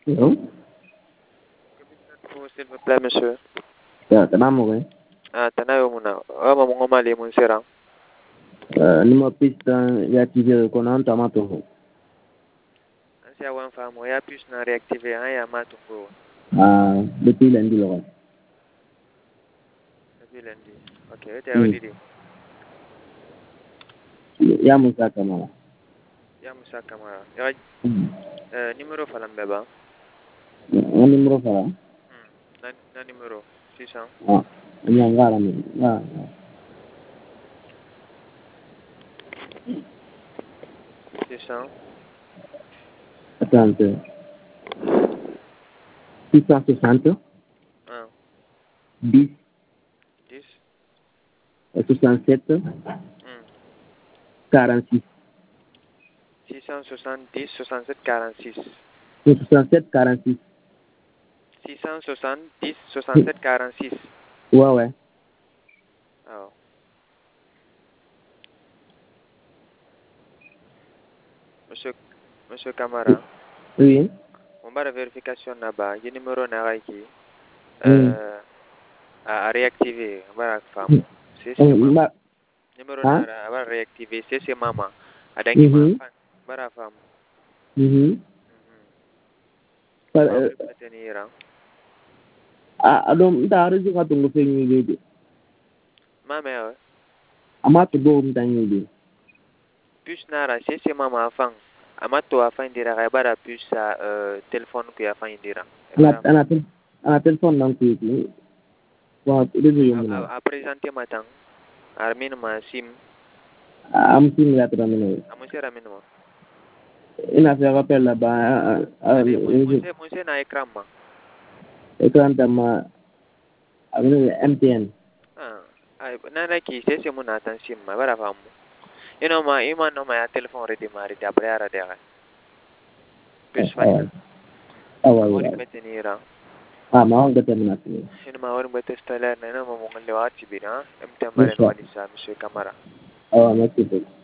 Non? S'il vous plaît, monsieur. Ya, tenamo ko. Tanayo muna. Mo ngomali mun sera. Ni mo pista ya tije ko nan tamato. Ansi awan famo ya puce na réactiver ya matungo. Depuis lundi lo. Depuis lundi. Ok, ete awdidi. Ya Musa Kamara. Ya Musa Kamara. Ya numéro falam beba. Un numéro fara. Na numéro 600. Ni ngara mi. 600. Attends. 660 10 10 67 46 670 67 46 67 46 670 67 46. Ouais. Oh. Monsieur Camara. Oui. On va la vérification là-bas. Il y a un numéro qui à réactiver. On va la femme. C'est maman. Numéro à réactiver. C'est maman. À dernier moment. On va la femme. Adom da arzu ka tungu fe nyi de. Mama. Amato do mtanyi de. Plus nara c'est maman afang. Amato afang dira ka bara plus sa téléphone ku afang dira. Ana téléphone nan ku yi. Wa réseau yo mun. A présenter matin. Armin ma sim. Am sim ya tra mino. Amusera minimo. Ina fait rappel là-bas. Monsieur na écran ma. Écran tama avec MTN. Nana ki c'est mon attention ma bara famu. Ino ma ima no ma téléphone redémarrer après ara dera. Plus facile. Ouais. Maintenir. Ma on détermine. Ino ma on peut installer na no mo ngal wati bina. MTN bare no alisa monsieur Camara. Merci beaucoup.